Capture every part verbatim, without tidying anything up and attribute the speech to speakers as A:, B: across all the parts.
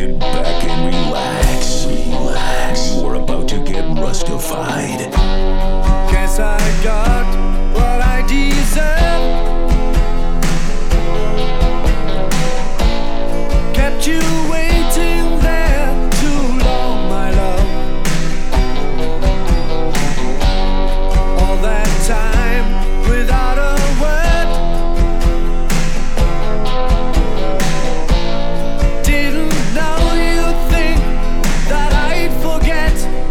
A: Sit back and relax, relax. You're about to get rustified.
B: Guess I got what I deserve. Kept you waiting there too long, my love. All that time without a word. Didn't know you'd think that I'd forget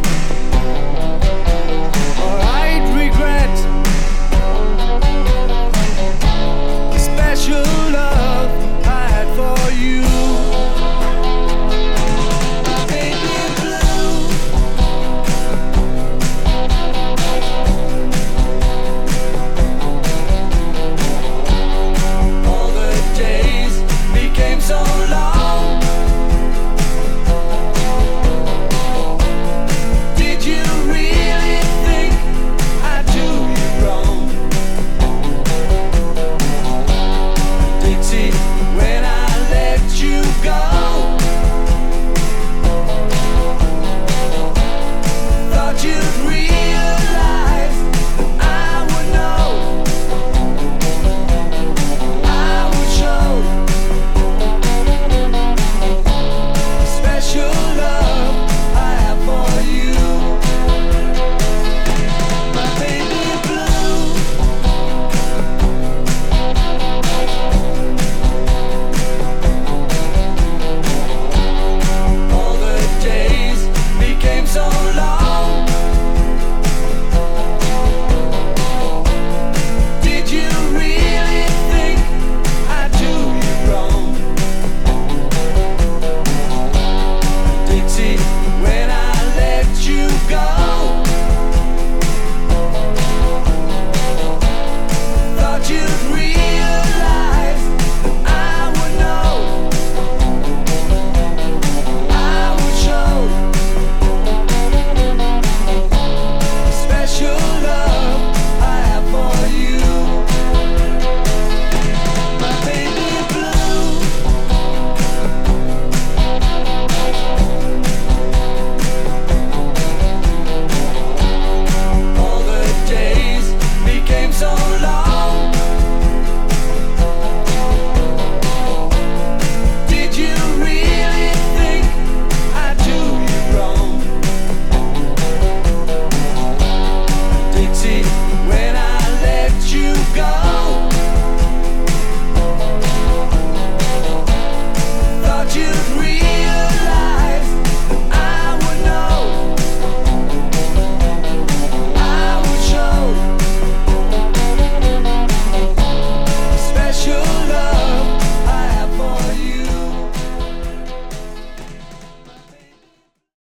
B: or I'd regret the special love I had for you. Baby blue, all the days became so long. Did you really think I'd do you wrong? Dixie, when I let you go,